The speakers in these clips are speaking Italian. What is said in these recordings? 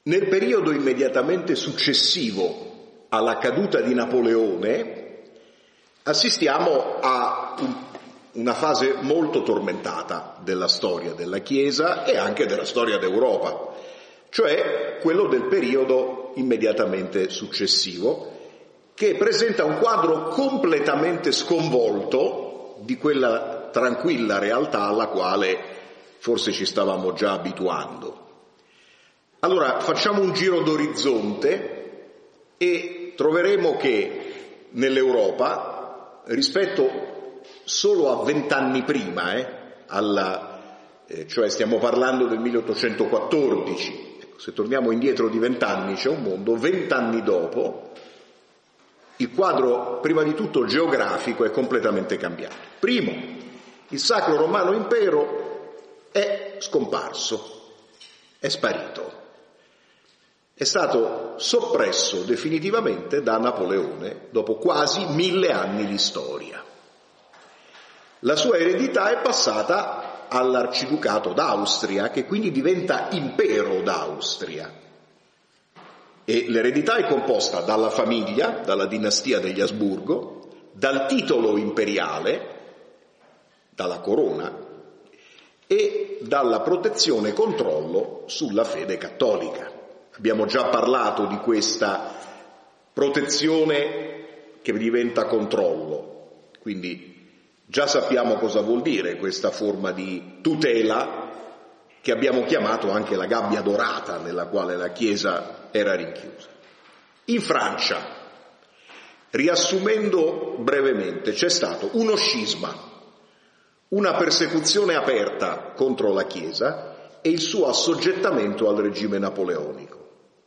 Nel periodo immediatamente successivo alla caduta di Napoleone assistiamo a una fase molto tormentata della storia della Chiesa e anche della storia d'Europa, cioè quello del periodo immediatamente successivo, che presenta un quadro completamente sconvolto di quella tranquilla realtà alla quale forse ci stavamo già abituando. Allora facciamo un giro d'orizzonte e troveremo che nell'Europa, rispetto solo a 20 anni prima, cioè stiamo parlando del 1814, se torniamo indietro di 20 anni c'è un mondo, 20 anni dopo il quadro prima di tutto geografico è completamente cambiato. Primo, il Sacro Romano Impero è scomparso, è sparito. È stato soppresso definitivamente da Napoleone dopo quasi 1000 anni di storia. La sua eredità è passata all'Arciducato d'Austria, che quindi diventa Impero d'Austria. E l'eredità è composta dalla famiglia, dalla dinastia degli Asburgo, dal titolo imperiale, dalla corona, e dalla protezione e controllo sulla fede cattolica. Abbiamo già parlato di questa protezione che diventa controllo, quindi già sappiamo cosa vuol dire questa forma di tutela che abbiamo chiamato anche la gabbia dorata nella quale la Chiesa era rinchiusa. In Francia, riassumendo brevemente, c'è stato uno scisma, una persecuzione aperta contro la Chiesa e il suo assoggettamento al regime napoleonico.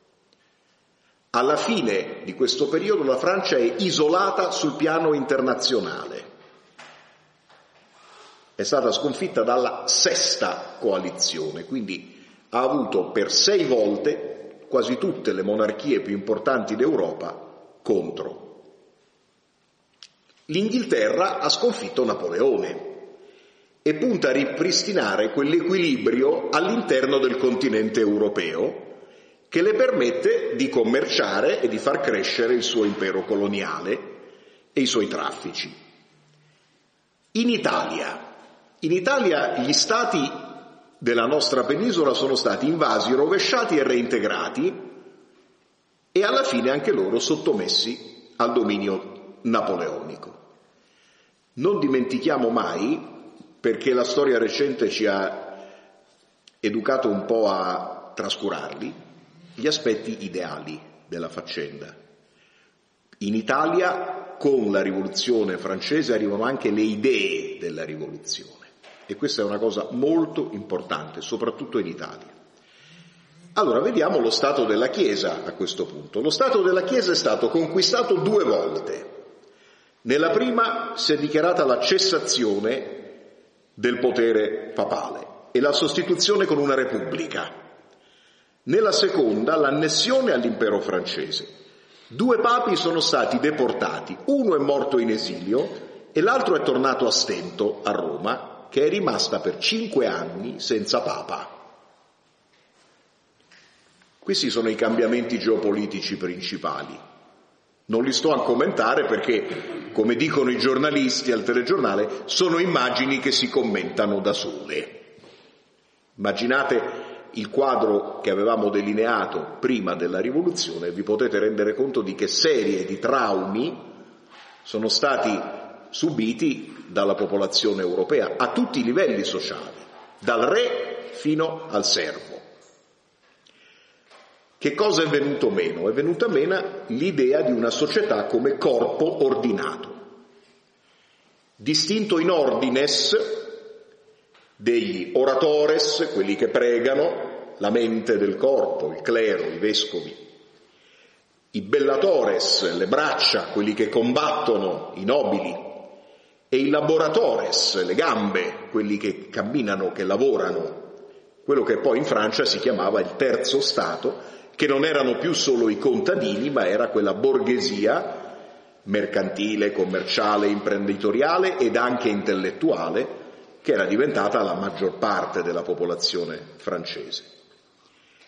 Alla fine di questo periodo la Francia è isolata sul piano internazionale. È stata sconfitta dalla sesta coalizione, quindi ha avuto per 6 volte quasi tutte le monarchie più importanti d'Europa contro. L'Inghilterra ha sconfitto Napoleone e punta a ripristinare quell'equilibrio all'interno del continente europeo che le permette di commerciare e di far crescere il suo impero coloniale e i suoi traffici. In Italia gli stati della nostra penisola sono stati invasi, rovesciati e reintegrati e alla fine anche loro sottomessi al dominio napoleonico. Non dimentichiamo mai, perché la storia recente ci ha educato un po' a trascurarli, gli aspetti ideali della faccenda. In Italia, con la rivoluzione francese, arrivano anche le idee della rivoluzione. E questa è una cosa molto importante, soprattutto in Italia. Allora, vediamo lo stato della Chiesa a questo punto. Lo stato della Chiesa è stato conquistato 2 volte. Nella prima si è dichiarata la cessazione del potere papale e la sostituzione con una repubblica. Nella seconda, l'annessione all'impero francese. 2 papi sono stati deportati, uno è morto in esilio e l'altro è tornato a stento a Roma, che è rimasta per 5 anni senza papa. Questi sono i cambiamenti geopolitici principali. Non li sto a commentare perché, come dicono i giornalisti al telegiornale, sono immagini che si commentano da sole. Immaginate il quadro che avevamo delineato prima della rivoluzione, vi potete rendere conto di che serie di traumi sono stati subiti dalla popolazione europea a tutti i livelli sociali, dal re fino al servo. Che cosa è venuto meno? È venuta meno l'idea di una società come corpo ordinato, distinto in ordines degli oratores, quelli che pregano, la mente del corpo, il clero, i vescovi, i bellatores, le braccia, quelli che combattono, i nobili, e i laboratores, le gambe, quelli che camminano, che lavorano, quello che poi in Francia si chiamava il terzo Stato, che non erano più solo i contadini, ma era quella borghesia mercantile, commerciale, imprenditoriale ed anche intellettuale, che era diventata la maggior parte della popolazione francese.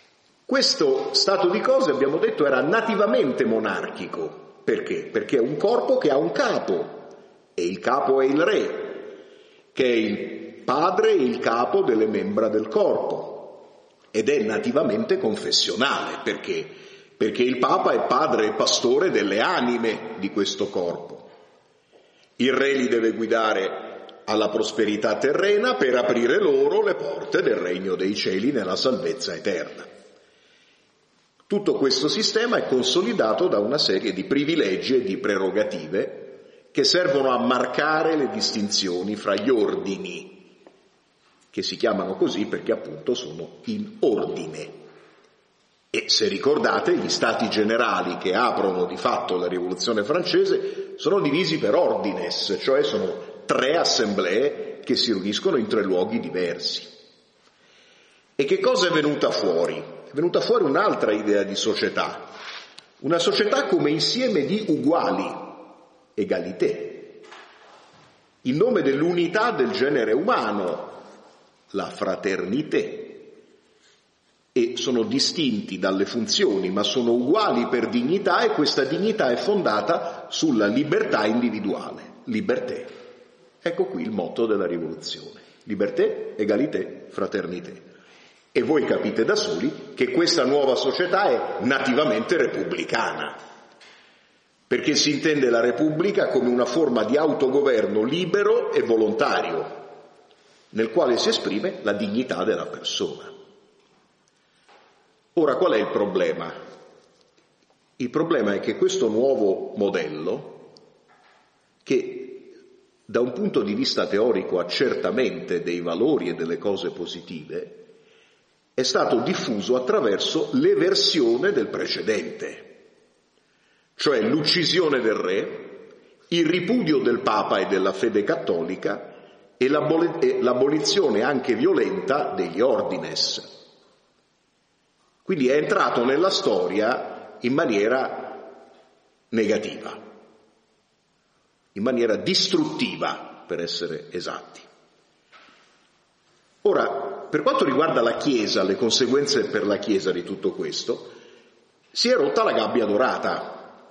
Questo stato di cose, abbiamo detto, era nativamente monarchico. Perché? Perché è un corpo che ha un capo, e il capo è il re, che è il padre e il capo delle membra del corpo, ed è nativamente confessionale. Perché? Perché il Papa è padre e pastore delle anime di questo corpo. Il re li deve guidare alla prosperità terrena per aprire loro le porte del regno dei cieli nella salvezza eterna. Tutto questo sistema è consolidato da una serie di privilegi e di prerogative che servono a marcare le distinzioni fra gli ordini, che si chiamano così perché appunto sono in ordine. E se ricordate, gli stati generali che aprono di fatto la rivoluzione francese sono divisi per ordines, cioè sono 3 assemblee che si riuniscono in 3 luoghi diversi. E che cosa è venuta fuori? È venuta fuori un'altra idea di società, una società come insieme di uguali, egalité, in nome dell'unità del genere umano, la fraternité. E sono distinti dalle funzioni, ma sono uguali per dignità, e questa dignità è fondata sulla libertà individuale, liberté. Ecco qui il motto della rivoluzione: liberté, égalité, fraternité. E voi capite da soli che questa nuova società è nativamente repubblicana, perché si intende la Repubblica come una forma di autogoverno libero e volontario, nel quale si esprime la dignità della persona. Ora, qual è il problema? Il problema è che questo nuovo modello, che da un punto di vista teorico ha certamente dei valori e delle cose positive, è stato diffuso attraverso l'eversione del precedente, cioè l'uccisione del re, il ripudio del Papa e della fede cattolica e l'abolizione anche violenta degli ordines. Quindi è entrato nella storia in maniera negativa, in maniera distruttiva, per essere esatti. Ora, per quanto riguarda la Chiesa, le conseguenze per la Chiesa di tutto questo, si è rotta la gabbia dorata.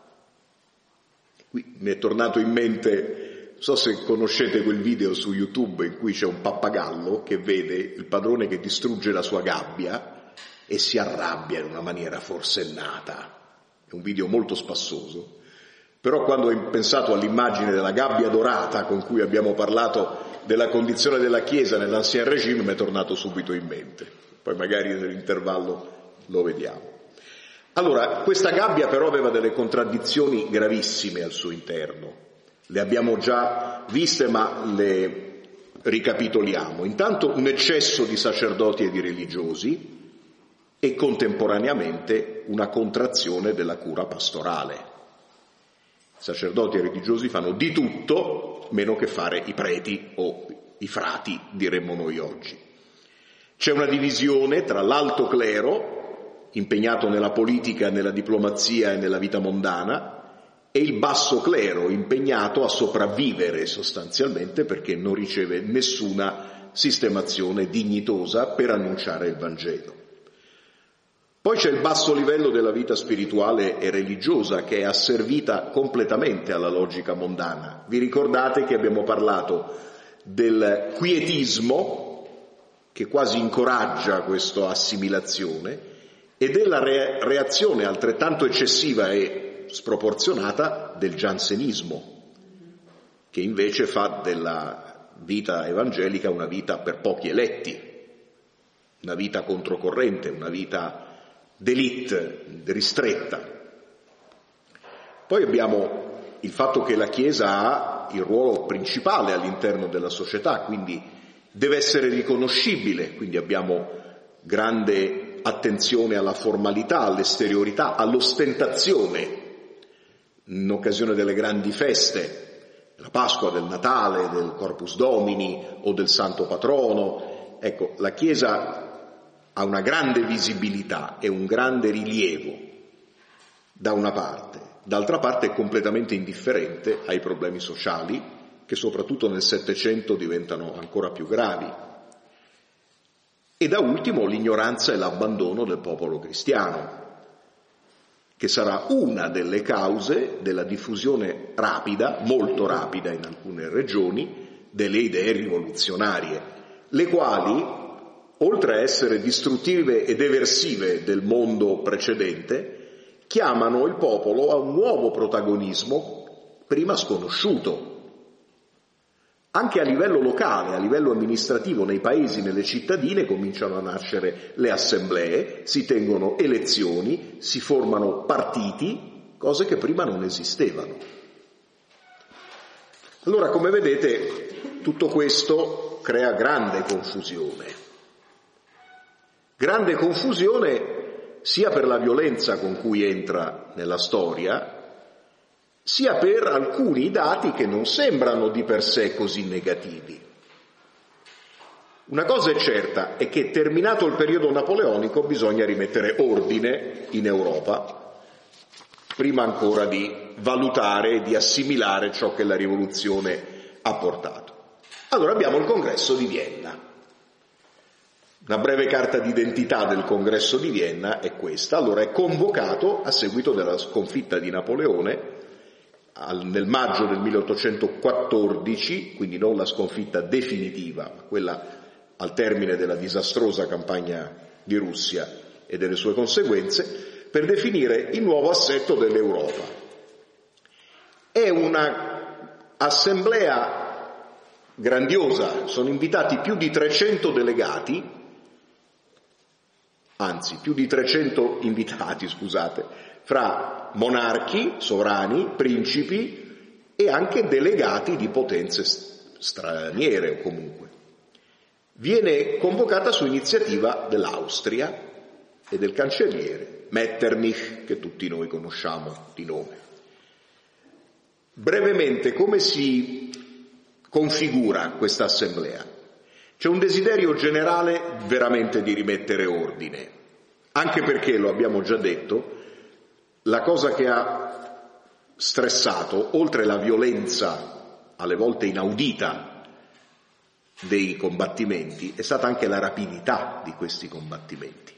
Qui mi è tornato in mente, non so se conoscete quel video su YouTube in cui c'è un pappagallo che vede il padrone che distrugge la sua gabbia e si arrabbia in una maniera forsennata. È un video molto spassoso, però quando ho pensato all'immagine della gabbia dorata con cui abbiamo parlato della condizione della Chiesa nell'Ancien Régime mi è tornato subito in mente. Poi magari nell'intervallo lo vediamo. Allora, questa gabbia però aveva delle contraddizioni gravissime al suo interno. Le abbiamo già viste, ma le ricapitoliamo. Intanto un eccesso di sacerdoti e di religiosi, e contemporaneamente una contrazione della cura pastorale. I sacerdoti e i religiosi fanno di tutto meno che fare i preti o i frati, diremmo noi oggi. C'è una divisione tra l'alto clero, impegnato nella politica, nella diplomazia e nella vita mondana, e il basso clero, impegnato a sopravvivere sostanzialmente perché non riceve nessuna sistemazione dignitosa per annunciare il Vangelo. Poi c'è il basso livello della vita spirituale e religiosa, che è asservita completamente alla logica mondana. Vi ricordate che abbiamo parlato del quietismo, che quasi incoraggia questa assimilazione, e della reazione altrettanto eccessiva e sproporzionata del giansenismo, che invece fa della vita evangelica una vita per pochi eletti, una vita controcorrente, una vita d'élite, ristretta. Poi abbiamo il fatto che la Chiesa ha il ruolo principale all'interno della società, quindi deve essere riconoscibile, quindi abbiamo grande attenzione alla formalità, all'esteriorità, all'ostentazione in occasione delle grandi feste, della Pasqua, del Natale, del Corpus Domini o del Santo Patrono. Ecco, la Chiesa ha una grande visibilità e un grande rilievo da una parte, d'altra parte è completamente indifferente ai problemi sociali che soprattutto nel Settecento diventano ancora più gravi. e da ultimo l'ignoranza e l'abbandono del popolo cristiano, che sarà una delle cause della diffusione rapida, molto rapida in alcune regioni, delle idee rivoluzionarie, le quali, oltre a essere distruttive ed eversive del mondo precedente, chiamano il popolo a un nuovo protagonismo prima sconosciuto. Anche a livello locale, a livello amministrativo, nei paesi, nelle cittadine, cominciano a nascere le assemblee, si tengono elezioni, si formano partiti, cose che prima non esistevano. Allora, come vedete, tutto questo crea grande confusione. Grande confusione sia per la violenza con cui entra nella storia, sia per alcuni dati che non sembrano di per sé così negativi. Una cosa è certa, è che terminato il periodo napoleonico bisogna rimettere ordine in Europa, prima ancora di valutare e di assimilare ciò che la rivoluzione ha portato. Allora abbiamo il Congresso di Vienna. Una breve carta d'identità del Congresso di Vienna è questa. Allora è convocato a seguito della sconfitta di Napoleone nel maggio del 1814, quindi non la sconfitta definitiva, ma quella al termine della disastrosa campagna di Russia e delle sue conseguenze, per definire il nuovo assetto dell'Europa. È una assemblea grandiosa, sono invitati più di 300 delegati, anzi più di 300 invitati, fra monarchi, sovrani, principi e anche delegati di potenze straniere o comunque. Viene convocata su iniziativa dell'Austria e del cancelliere Metternich, che tutti noi conosciamo di nome. Brevemente, come si configura questa assemblea? C'è un desiderio generale veramente di rimettere ordine, anche perché, lo abbiamo già detto, la cosa che ha stressato, oltre la violenza alle volte inaudita dei combattimenti, è stata anche la rapidità di questi combattimenti.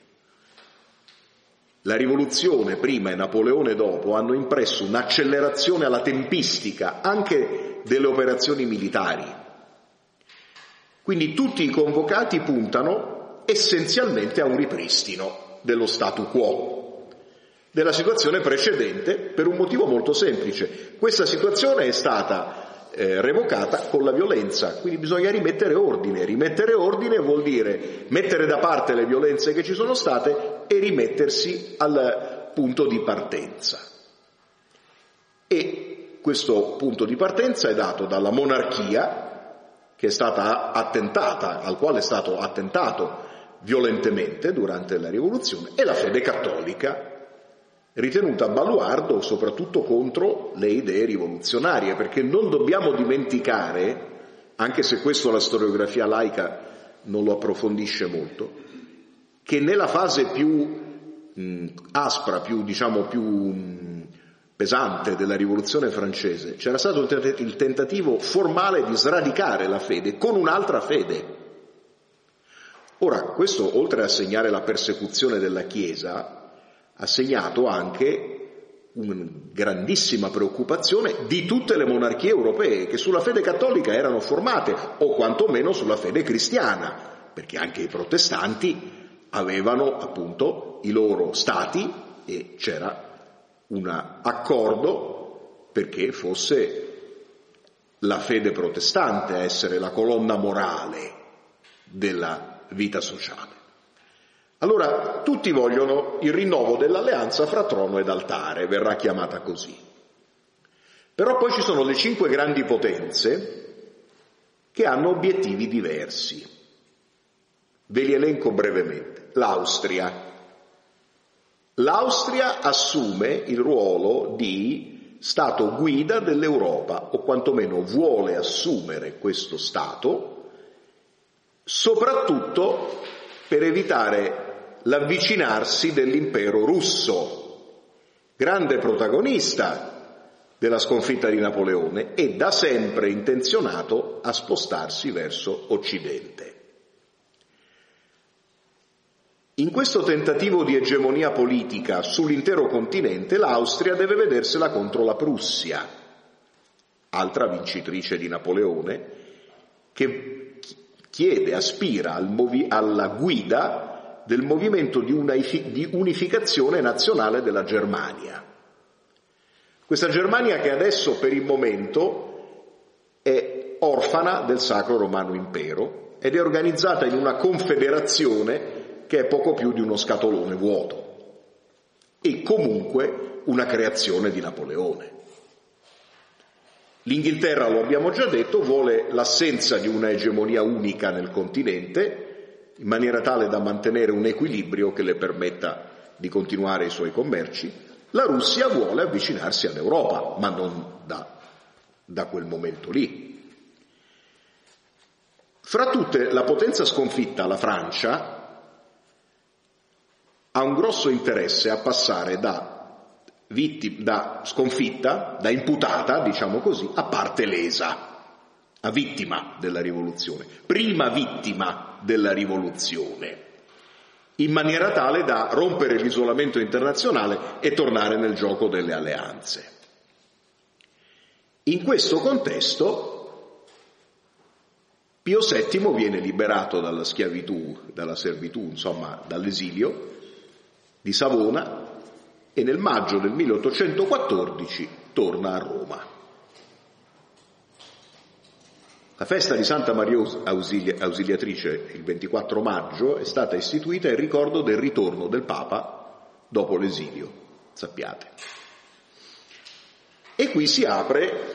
La rivoluzione prima e Napoleone dopo hanno impresso un'accelerazione alla tempistica anche delle operazioni militari. Quindi tutti i convocati puntano essenzialmente a un ripristino dello statu quo, della situazione precedente, per un motivo molto semplice. Questa situazione è stata revocata con la violenza, quindi bisogna rimettere ordine. Rimettere ordine vuol dire mettere da parte le violenze che ci sono state e rimettersi al punto di partenza. E questo punto di partenza è dato dalla monarchia, che è stata attentata, al quale è stato attentato violentemente durante la rivoluzione, e la fede cattolica, ritenuta baluardo soprattutto contro le idee rivoluzionarie, perché non dobbiamo dimenticare, anche se questo la storiografia laica non lo approfondisce molto, che nella fase più aspra, più pesante della rivoluzione francese c'era stato il tentativo formale di sradicare la fede con un'altra fede. Ora, questo, oltre a segnare la persecuzione della Chiesa, ha segnato anche una grandissima preoccupazione di tutte le monarchie europee, che sulla fede cattolica erano formate, o quantomeno sulla fede cristiana, perché anche i protestanti avevano appunto i loro stati e c'era un accordo perché fosse la fede protestante a essere la colonna morale della vita sociale. Allora, tutti vogliono il rinnovo dell'alleanza fra trono ed altare, verrà chiamata così. Però poi ci sono le 5 grandi potenze che hanno obiettivi diversi. Ve li elenco brevemente. L'Austria assume il ruolo di Stato guida dell'Europa, o quantomeno vuole assumere questo Stato, soprattutto per evitare l'avvicinarsi dell'impero russo, grande protagonista della sconfitta di Napoleone e da sempre intenzionato a spostarsi verso Occidente. In questo tentativo di egemonia politica sull'intero continente, l'Austria deve vedersela contro la Prussia, altra vincitrice di Napoleone, che aspira alla guida del movimento di unificazione nazionale della Germania. Questa Germania che adesso per il momento è orfana del Sacro Romano Impero ed è organizzata in una confederazione che è poco più di uno scatolone vuoto e comunque una creazione di Napoleone. L'Inghilterra, lo abbiamo già detto, vuole l'assenza di una egemonia unica nel continente in maniera tale da mantenere un equilibrio che le permetta di continuare i suoi commerci. La Russia vuole avvicinarsi all'Europa, ma non da quel momento lì. Fra tutte, la potenza sconfitta, la Francia, ha un grosso interesse a passare da sconfitta, da imputata, diciamo così, a parte lesa, a vittima della rivoluzione, prima vittima della rivoluzione, in maniera tale da rompere l'isolamento internazionale e tornare nel gioco delle alleanze. In questo contesto Pio VII viene liberato dalla schiavitù, dalla servitù, insomma dall'esilio di Savona e nel maggio del 1814 torna a Roma. La festa di Santa Maria Ausiliatrice, il 24 maggio, è stata istituita in ricordo del ritorno del Papa dopo l'esilio, sappiate. E qui si apre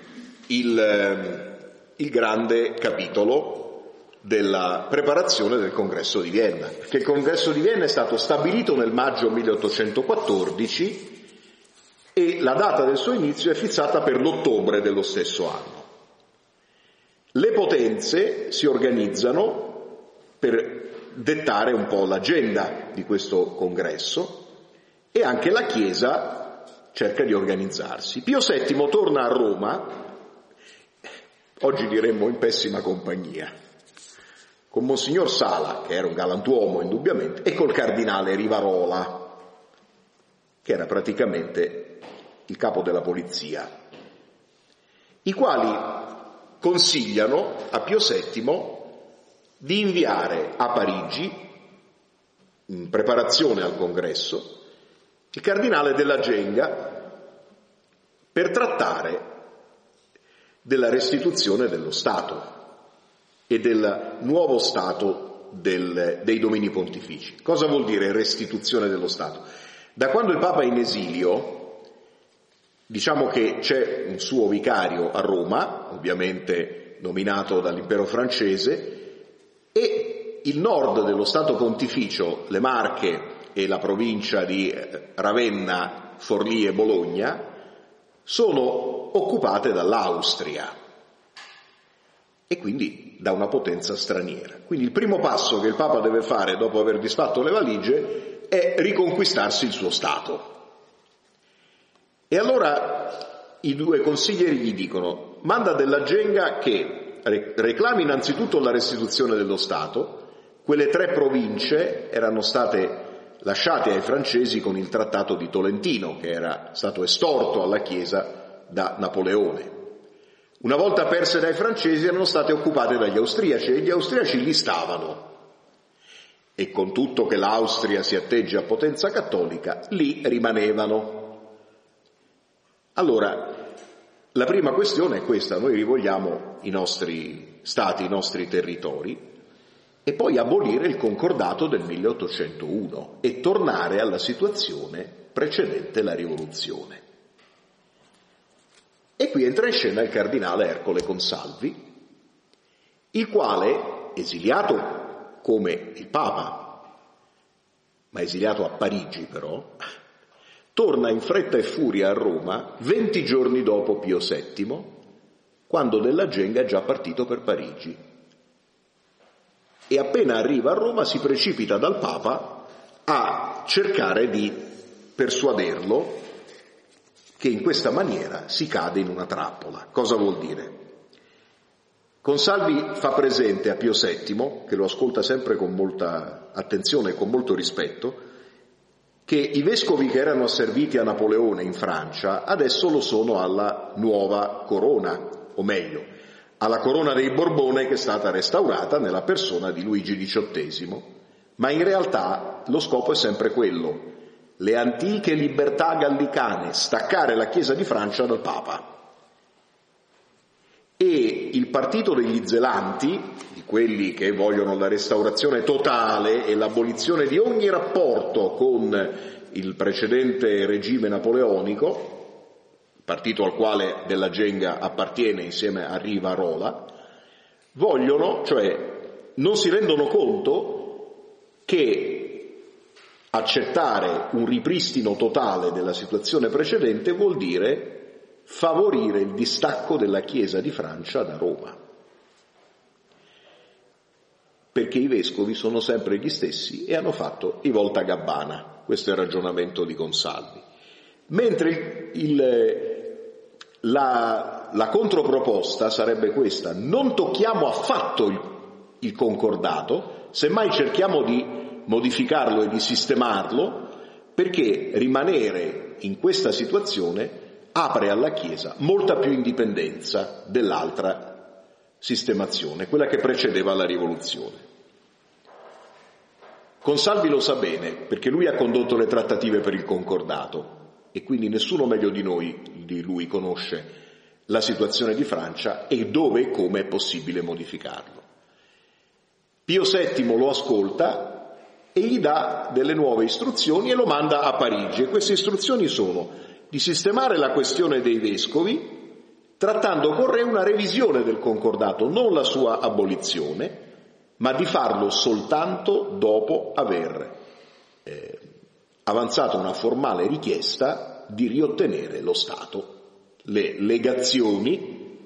il grande capitolo della preparazione del Congresso di Vienna, perché il Congresso di Vienna è stato stabilito nel maggio 1814 e la data del suo inizio è fissata per l'ottobre dello stesso anno. Le potenze si organizzano per dettare un po' l'agenda di questo congresso e anche la Chiesa cerca di organizzarsi. Pio VII torna a Roma, oggi diremmo in pessima compagnia, con Monsignor Sala, che era un galantuomo indubbiamente, e col cardinale Rivarola, che era praticamente il capo della polizia, i quali consigliano a Pio VII di inviare a Parigi, in preparazione al congresso, il cardinale della Genga per trattare della restituzione dello Stato e del nuovo Stato dei domini pontifici. Cosa vuol dire restituzione dello Stato? Da quando il Papa è in esilio, diciamo che c'è un suo vicario a Roma, ovviamente nominato dall'impero francese, e il nord dello Stato pontificio, le Marche e la provincia di Ravenna, Forlì e Bologna, sono occupate dall'Austria e quindi da una potenza straniera. Quindi il primo passo che il Papa deve fare dopo aver disfatto le valigie è riconquistarsi il suo Stato. E allora i due consiglieri gli dicono: manda della Genga che reclami innanzitutto la restituzione dello Stato. Quelle 3 province erano state lasciate ai francesi con il trattato di Tolentino, che era stato estorto alla Chiesa da Napoleone. Una volta perse dai francesi erano state occupate dagli austriaci e gli austriaci li stavano. E con tutto che l'Austria si atteggia a potenza cattolica, lì rimanevano. Allora, la prima questione è questa: noi rivogliamo i nostri stati, i nostri territori, e poi abolire il concordato del 1801 e tornare alla situazione precedente la rivoluzione. E qui entra in scena il cardinale Ercole Consalvi, il quale, esiliato come il Papa, ma esiliato a Parigi però, torna in fretta e furia a Roma 20 giorni dopo Pio VII, quando Della Genga è già partito per Parigi. E appena arriva a Roma si precipita dal Papa a cercare di persuaderlo che in questa maniera si cade in una trappola. Cosa vuol dire? Consalvi fa presente a Pio VII, che lo ascolta sempre con molta attenzione e con molto rispetto, che i vescovi che erano asserviti a Napoleone in Francia adesso lo sono alla nuova corona, o meglio, alla corona dei Borbone che è stata restaurata nella persona di Luigi XVIII, ma in realtà lo scopo è sempre quello: le antiche libertà gallicane, staccare la Chiesa di Francia dal Papa. E il partito degli zelanti, di quelli che vogliono la restaurazione totale e l'abolizione di ogni rapporto con il precedente regime napoleonico, partito al quale Della Genga appartiene insieme a Rivarola, vogliono, cioè non si rendono conto che accettare un ripristino totale della situazione precedente vuol dire favorire il distacco della Chiesa di Francia da Roma, perché i vescovi sono sempre gli stessi e hanno fatto i voltagabbana. Questo è il ragionamento di Consalvi. Mentre la controproposta sarebbe questa: non tocchiamo affatto il concordato, semmai cerchiamo di modificarlo e di sistemarlo, perché rimanere in questa situazione apre alla Chiesa molta più indipendenza dell'altra sistemazione, quella che precedeva la rivoluzione. Consalvi lo sa bene, perché lui ha condotto le trattative per il concordato e quindi nessuno meglio di lui conosce la situazione di Francia e dove e come è possibile modificarlo. Pio VII lo ascolta e gli dà delle nuove istruzioni e lo manda a Parigi, e queste istruzioni sono di sistemare la questione dei vescovi, trattando con re una revisione del concordato, non la sua abolizione, ma di farlo soltanto dopo aver avanzato una formale richiesta di riottenere lo Stato. Le legazioni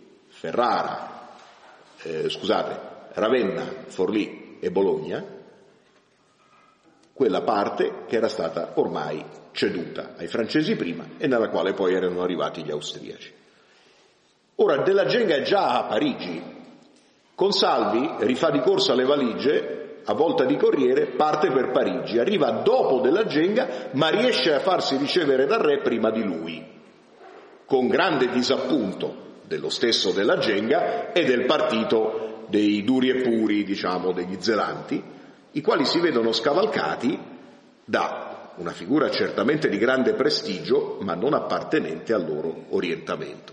Ravenna, Forlì e Bologna, quella parte che era stata ormai ceduta ai francesi prima e nella quale poi erano arrivati gli austriaci. Ora Della Genga è già a Parigi. Consalvi rifà di corsa le valigie, a volta di corriere parte per Parigi, arriva dopo Della Genga ma riesce a farsi ricevere dal re prima di lui, con grande disappunto dello stesso Della Genga e del partito dei duri e puri, degli zelanti, i quali si vedono scavalcati da una figura certamente di grande prestigio, ma non appartenente al loro orientamento.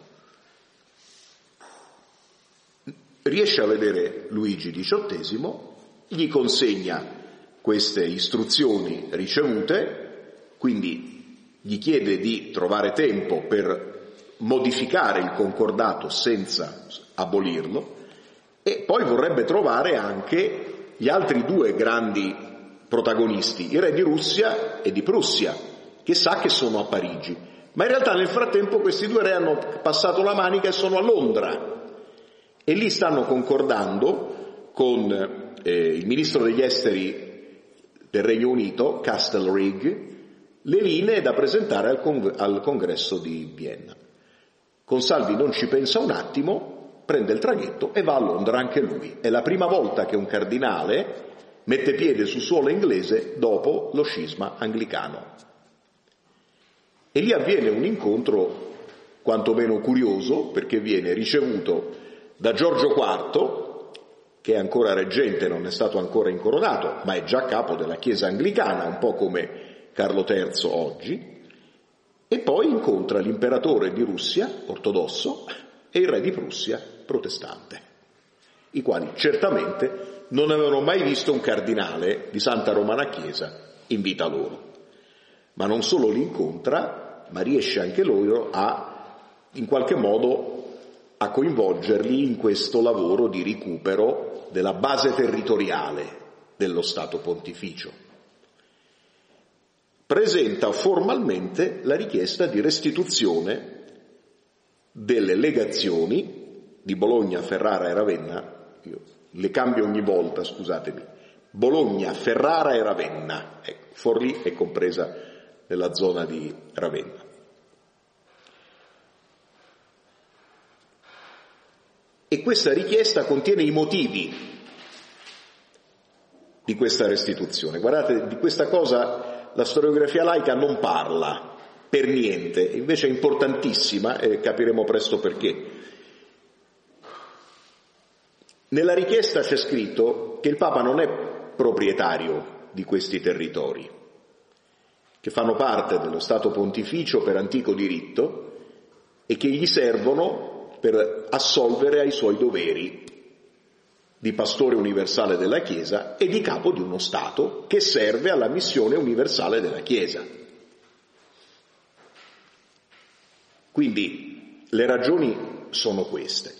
Riesce a vedere Luigi XVIII, gli consegna queste istruzioni ricevute, quindi gli chiede di trovare tempo per modificare il concordato senza abolirlo, e poi vorrebbe trovare anche gli altri due grandi protagonisti, i re di Russia e di Prussia, che sa che sono a Parigi, ma in realtà nel frattempo questi due re hanno passato la manica e sono a Londra, e lì stanno concordando con il ministro degli esteri del Regno Unito, Castlereagh, le linee da presentare al congresso di Vienna. Consalvi non ci pensa un attimo, prende il traghetto e va a Londra anche lui. È la prima volta che un cardinale mette piede su suolo inglese dopo lo scisma anglicano. E lì avviene un incontro quantomeno curioso, perché viene ricevuto da Giorgio IV, che è ancora reggente, non è stato ancora incoronato, ma è già capo della Chiesa anglicana, un po' come Carlo III oggi, e poi incontra l'imperatore di Russia, ortodosso, e il re di Prussia, protestante, i quali certamente non avevano mai visto un cardinale di Santa Romana Chiesa in vita loro. Ma non solo li incontra, ma riesce anche loro in qualche modo a coinvolgerli in questo lavoro di recupero della base territoriale dello Stato Pontificio. Presenta formalmente la richiesta di restituzione delle legazioni di Bologna, Ferrara e Ravenna. Io le cambio ogni volta, scusatemi. Bologna, Ferrara e Ravenna. Ecco, Forlì è compresa nella zona di Ravenna. e questa richiesta contiene i motivi di questa restituzione. Guardate, di questa cosa la storiografia laica non parla per niente, invece è importantissima e capiremo presto perché. Nella richiesta c'è scritto che il Papa non è proprietario di questi territori, che fanno parte dello Stato Pontificio per antico diritto e che gli servono per assolvere ai suoi doveri di pastore universale della Chiesa e di capo di uno Stato che serve alla missione universale della Chiesa. Quindi le ragioni sono queste.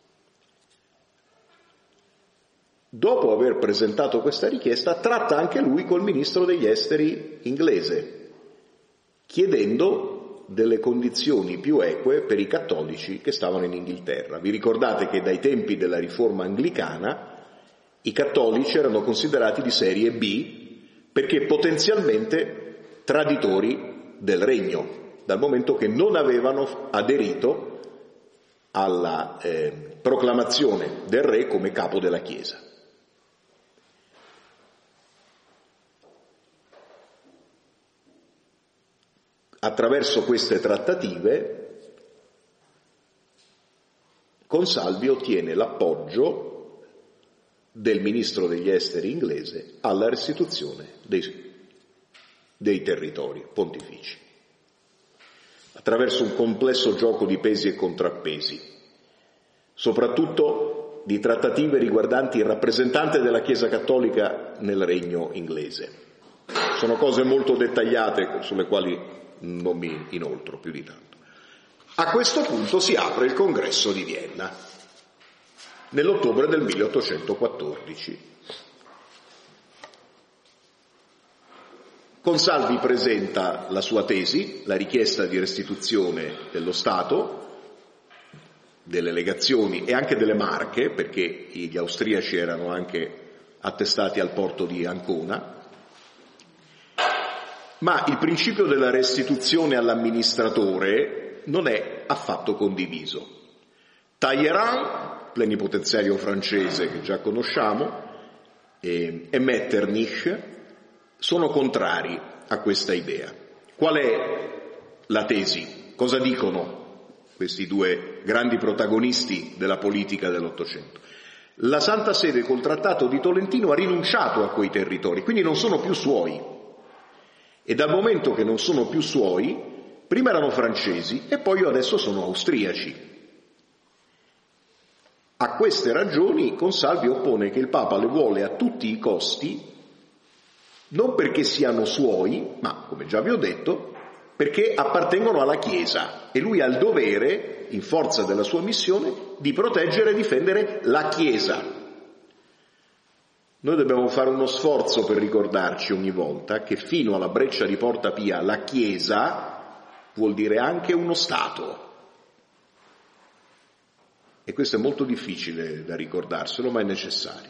Dopo aver presentato questa richiesta, tratta anche lui col ministro degli esteri inglese, chiedendo delle condizioni più eque per i cattolici che stavano in Inghilterra. Vi ricordate che dai tempi della riforma anglicana i cattolici erano considerati di serie B perché potenzialmente traditori del regno, dal momento che non avevano aderito alla proclamazione del re come capo della Chiesa. Attraverso queste trattative Consalvi ottiene l'appoggio del ministro degli esteri inglese alla restituzione dei territori pontifici, attraverso un complesso gioco di pesi e contrappesi, soprattutto di trattative riguardanti il rappresentante della Chiesa Cattolica nel regno inglese. Sono cose molto dettagliate sulle quali non mi inoltro più di tanto. A questo punto si apre il congresso di Vienna, nell'ottobre del 1814. Consalvi presenta la sua tesi, la richiesta di restituzione dello Stato, delle legazioni e anche delle Marche, perché gli austriaci erano anche attestati al porto di Ancona. Ma il principio della restituzione all'amministratore non è affatto condiviso. Talleyrand, plenipotenziario francese che già conosciamo, e Metternich sono contrari a questa idea. Qual è la tesi? Cosa dicono questi due grandi protagonisti della politica dell'Ottocento? La Santa Sede col Trattato di Tolentino ha rinunciato a quei territori, quindi non sono più suoi. E dal momento che non sono più suoi, prima erano francesi e poi adesso sono austriaci. A queste ragioni Consalvi oppone che il Papa le vuole a tutti i costi, non perché siano suoi, ma, come già vi ho detto, perché appartengono alla Chiesa e lui ha il dovere, in forza della sua missione, di proteggere e difendere la Chiesa. Noi dobbiamo fare uno sforzo per ricordarci ogni volta che fino alla Breccia di Porta Pia la Chiesa vuol dire anche uno Stato. E questo è molto difficile da ricordarselo, ma è necessario.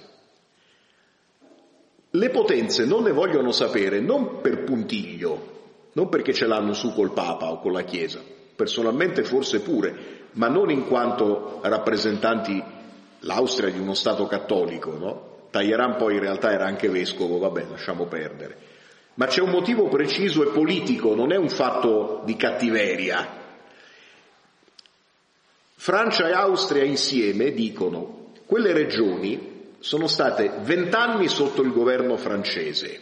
Le potenze non ne vogliono sapere, non per puntiglio, non perché ce l'hanno su col Papa o con la Chiesa, personalmente forse pure, ma non in quanto rappresentanti l'Austria di uno Stato cattolico, no? Talleyrand poi in realtà era anche vescovo, vabbè, lasciamo perdere. Ma c'è un motivo preciso e politico, non è un fatto di cattiveria. Francia e Austria insieme dicono: quelle regioni sono state 20 anni sotto il governo francese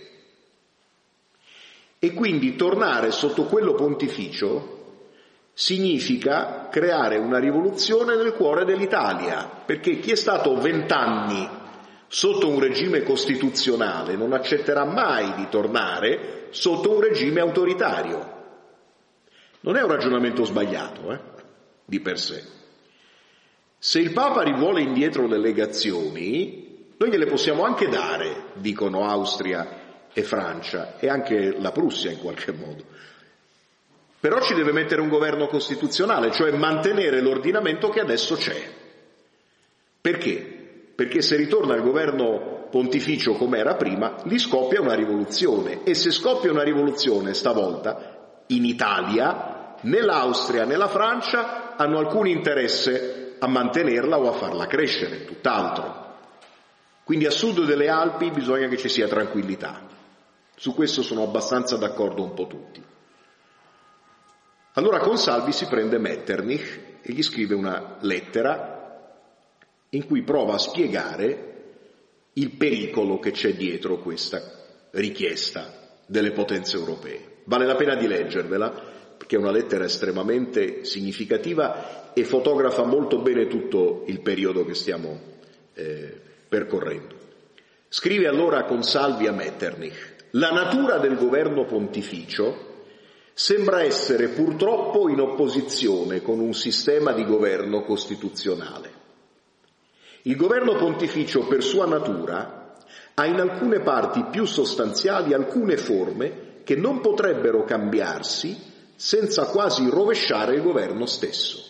e quindi tornare sotto quello pontificio significa creare una rivoluzione nel cuore dell'Italia, perché chi è stato 20 anni sotto un regime costituzionale non accetterà mai di tornare sotto un regime autoritario. Non è un ragionamento sbagliato, di per sé. Se il Papa rivuole indietro le legazioni, noi gliele possiamo anche dare, dicono Austria e Francia, e anche la Prussia in qualche modo. Però ci deve mettere un governo costituzionale, cioè mantenere l'ordinamento che adesso c'è. Perché? Perché se ritorna il governo pontificio come era prima, lì scoppia una rivoluzione. E se scoppia una rivoluzione stavolta, in Italia, né l'Austria né la Francia hanno alcun interesse a mantenerla o a farla crescere, tutt'altro. Quindi a sud delle Alpi bisogna che ci sia tranquillità. Su questo sono abbastanza d'accordo un po' tutti. Allora Consalvi si prende Metternich e gli scrive una lettera in cui prova a spiegare il pericolo che c'è dietro questa richiesta delle potenze europee. Vale la pena di leggervela, perché è una lettera estremamente significativa e fotografa molto bene tutto il periodo che stiamo percorrendo. Scrive allora Consalvi a Metternich: la natura del governo pontificio sembra essere purtroppo in opposizione con un sistema di governo costituzionale. Il governo pontificio per sua natura ha in alcune parti più sostanziali alcune forme che non potrebbero cambiarsi senza quasi rovesciare il governo stesso.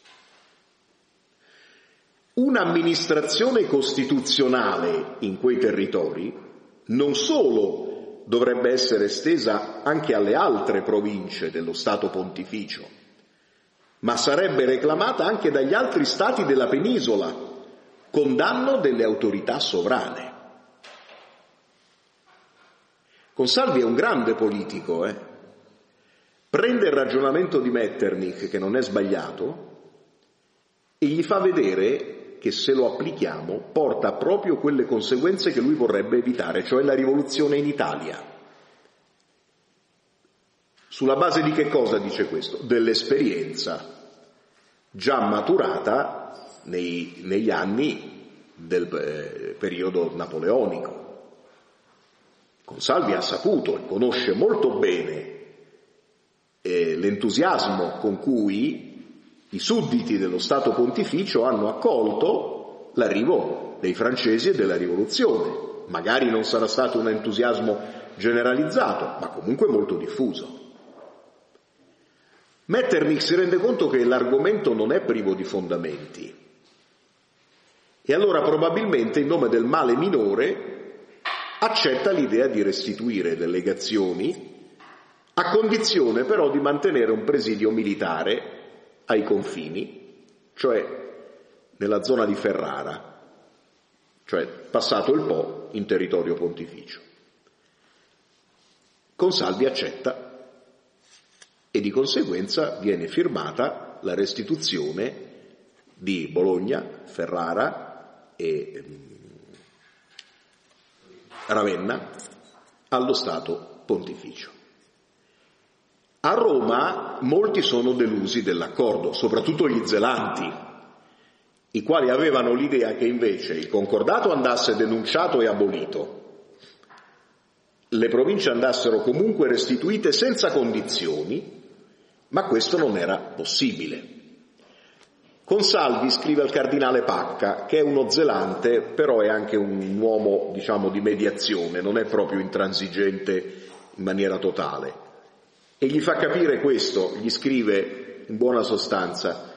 Un'amministrazione costituzionale in quei territori non solo dovrebbe essere estesa anche alle altre province dello Stato pontificio, ma sarebbe reclamata anche dagli altri stati della penisola, con danno delle autorità sovrane. Consalvi è un grande politico, Prende il ragionamento di Metternich, che non è sbagliato, e gli fa vedere che se lo applichiamo porta proprio quelle conseguenze che lui vorrebbe evitare, cioè la rivoluzione in Italia. Sulla base di che cosa dice questo? Dell'esperienza già maturata negli anni del periodo napoleonico. Consalvi ha saputo e conosce molto bene l'entusiasmo con cui i sudditi dello Stato pontificio hanno accolto l'arrivo dei francesi e della rivoluzione. Magari non sarà stato un entusiasmo generalizzato, ma comunque molto diffuso. Metternich si rende conto che l'argomento non è privo di fondamenti e allora probabilmente in nome del male minore accetta l'idea di restituire le legazioni, a condizione però di mantenere un presidio militare ai confini, cioè nella zona di Ferrara, cioè passato il Po in territorio pontificio. Consalvi accetta e di conseguenza viene firmata la restituzione di Bologna, Ferrara e Ravenna allo Stato pontificio. A Roma molti sono delusi dell'accordo, soprattutto gli zelanti, i quali avevano l'idea che invece il concordato andasse denunciato e abolito, le province andassero comunque restituite senza condizioni, ma questo non era possibile. Consalvi scrive al cardinale Pacca, che è uno zelante, però è anche un uomo, di mediazione, non è proprio intransigente in maniera totale. E gli fa capire questo, gli scrive in buona sostanza: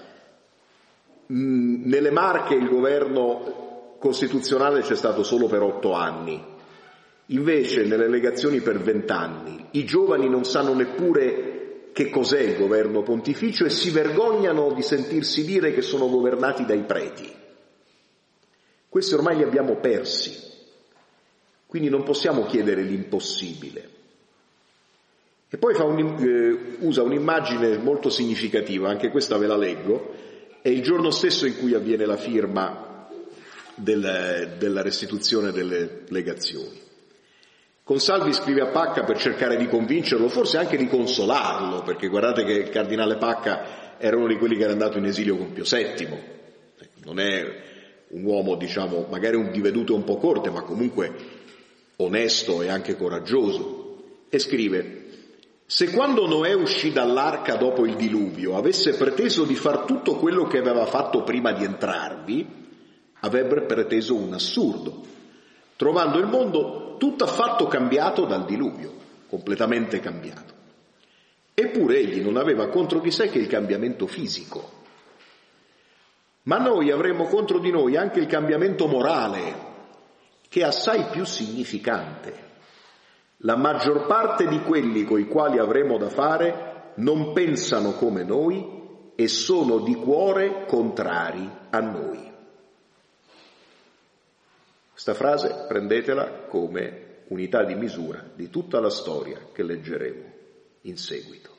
nelle Marche il governo costituzionale c'è stato solo per 8 anni, invece nelle legazioni per 20 anni, i giovani non sanno neppure che cos'è il governo pontificio e si vergognano di sentirsi dire che sono governati dai preti. Questi ormai li abbiamo persi, quindi non possiamo chiedere l'impossibile. E poi usa un'immagine molto significativa, anche questa ve la leggo, è il giorno stesso in cui avviene la firma della restituzione delle legazioni. Consalvi scrive a Pacca per cercare di convincerlo, forse anche di consolarlo, perché guardate che il cardinale Pacca era uno di quelli che era andato in esilio con Pio VII, non è un uomo, magari di vedute un po' corte, ma comunque onesto e anche coraggioso, e scrive: se quando Noè uscì dall'arca dopo il diluvio avesse preteso di far tutto quello che aveva fatto prima di entrarvi, avrebbe preteso un assurdo, trovando il mondo tutto affatto cambiato dal diluvio, completamente cambiato. Eppure egli non aveva contro di sé che il cambiamento fisico. Ma noi avremo contro di noi anche il cambiamento morale, che è assai più significante. La maggior parte di quelli coi quali avremo da fare non pensano come noi e sono di cuore contrari a noi. Questa frase prendetela come unità di misura di tutta la storia che leggeremo in seguito.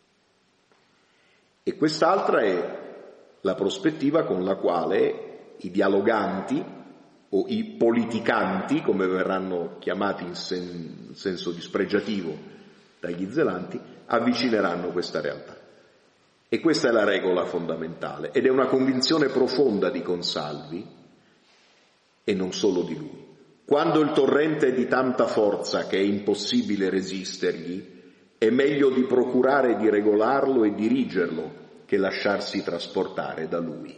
E quest'altra è la prospettiva con la quale i dialoganti o i politicanti, come verranno chiamati in senso dispregiativo dagli zelanti, avvicineranno questa realtà. E questa è la regola fondamentale ed è una convinzione profonda di Consalvi e non solo di lui. Quando il torrente è di tanta forza che è impossibile resistergli, è meglio di procurare di regolarlo e dirigerlo che lasciarsi trasportare da lui.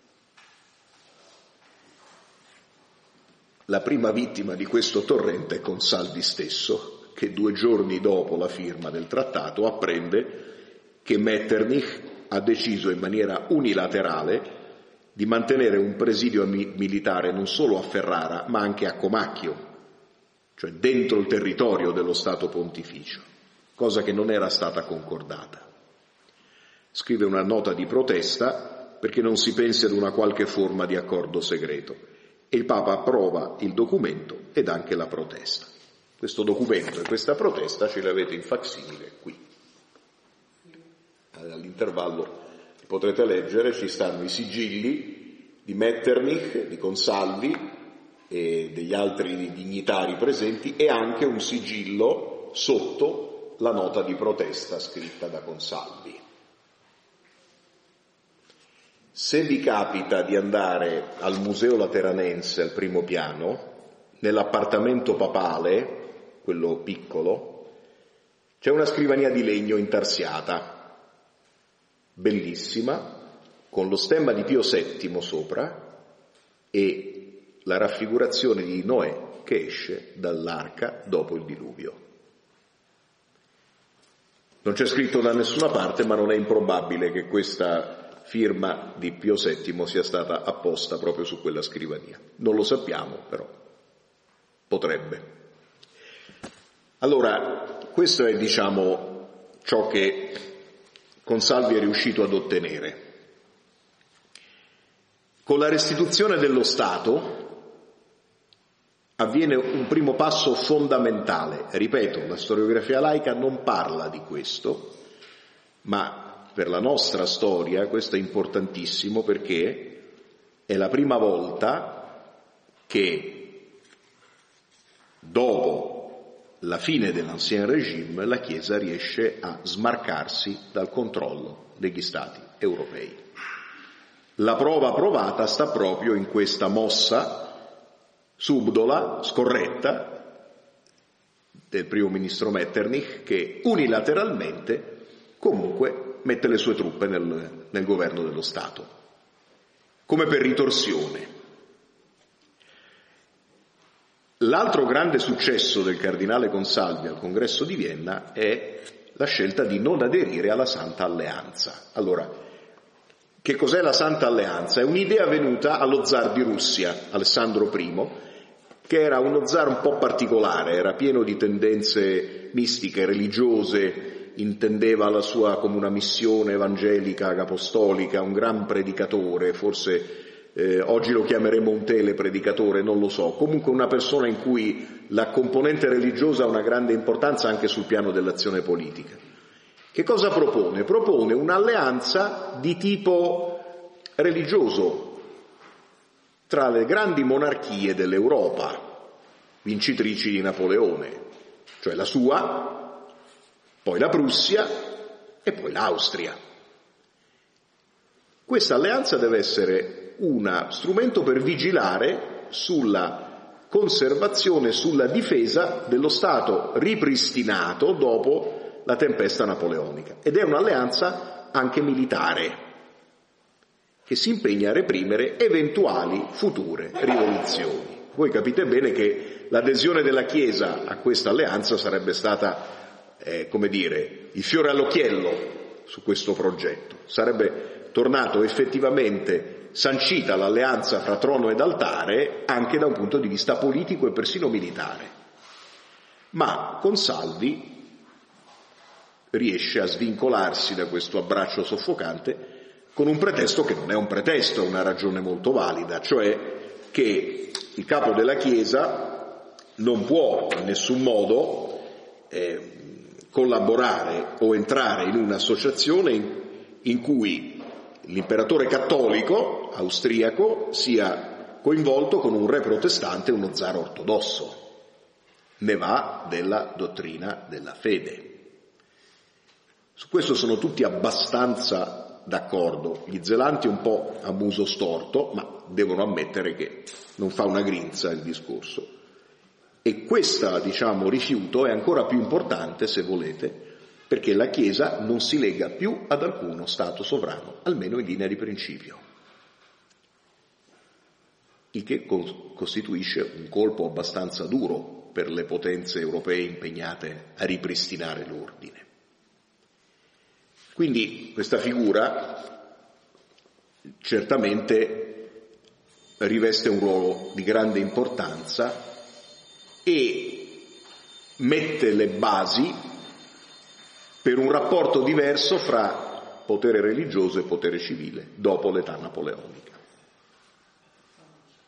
La prima vittima di questo torrente è Consalvi stesso, che 2 giorni dopo la firma del trattato apprende che Metternich ha deciso in maniera unilaterale di mantenere un presidio militare non solo a Ferrara ma anche a Comacchio, cioè dentro il territorio dello Stato Pontificio, cosa che non era stata concordata. Scrive una nota di protesta perché non si pensi ad una qualche forma di accordo segreto e il Papa approva il documento ed anche la protesta. Questo documento e questa protesta ce li avete in facsimile qui. All'intervallo potrete leggere, ci stanno i sigilli di Metternich, di Consalvi e degli altri dignitari presenti e anche un sigillo sotto la nota di protesta scritta da Consalvi. Se vi capita di andare al Museo Lateranense al primo piano, nell'appartamento papale, quello piccolo, c'è una scrivania di legno intarsiata, bellissima, con lo stemma di Pio VII sopra e la raffigurazione di Noè che esce dall'arca dopo il diluvio. Non c'è scritto da nessuna parte, ma non è improbabile che questa firma di Pio VII sia stata apposta proprio su quella scrivania. Non lo sappiamo, però potrebbe. Allora, questo è, ciò che Consalvi è riuscito ad ottenere. Con la restituzione dello Stato avviene un primo passo fondamentale. Ripeto, la storiografia laica non parla di questo, ma per la nostra storia questo è importantissimo perché è la prima volta che dopo la fine dell'Ancien Régime la Chiesa riesce a smarcarsi dal controllo degli Stati europei. La prova provata sta proprio in questa mossa subdola, scorretta, del primo ministro Metternich, che unilateralmente comunque mette le sue truppe nel governo dello Stato, come per ritorsione. L'altro grande successo del cardinale Consalvi al congresso di Vienna è la scelta di non aderire alla Santa Alleanza. Allora, che cos'è la Santa Alleanza? È un'idea venuta allo zar di Russia, Alessandro I, che era uno zar un po' particolare, era pieno di tendenze mistiche, religiose, intendeva la sua come una missione evangelica, apostolica, un gran predicatore, forse oggi lo chiameremo un telepredicatore, non lo so, comunque una persona in cui la componente religiosa ha una grande importanza anche sul piano dell'azione politica. Che cosa propone? Propone un'alleanza di tipo religioso tra le grandi monarchie dell'Europa, vincitrici di Napoleone, cioè la sua, poi la Prussia e poi l'Austria. Questa alleanza deve essere uno strumento per vigilare sulla conservazione, sulla difesa dello Stato ripristinato dopo la tempesta napoleonica. Ed è un'alleanza anche militare, che si impegna a reprimere eventuali future rivoluzioni. Voi capite bene che l'adesione della Chiesa a questa alleanza sarebbe stata, il fiore all'occhiello su questo progetto. Sarebbe tornato effettivamente sancita l'alleanza fra trono ed altare anche da un punto di vista politico e persino militare. Ma Consalvi riesce a svincolarsi da questo abbraccio soffocante con un pretesto che non è un pretesto, è una ragione molto valida, cioè che il capo della Chiesa non può in nessun modo collaborare o entrare in un'associazione in cui l'imperatore cattolico austriaco sia coinvolto con un re protestante e uno zar ortodosso. Ne va della dottrina della fede. Su questo sono tutti abbastanza d'accordo, gli zelanti un po' a muso storto, ma devono ammettere che non fa una grinza il discorso. E questo, rifiuto è ancora più importante, se volete, perché la Chiesa non si lega più ad alcuno Stato sovrano, almeno in linea di principio. Il che costituisce un colpo abbastanza duro per le potenze europee impegnate a ripristinare l'ordine. Quindi questa figura certamente riveste un ruolo di grande importanza e mette le basi per un rapporto diverso fra potere religioso e potere civile dopo l'età napoleonica.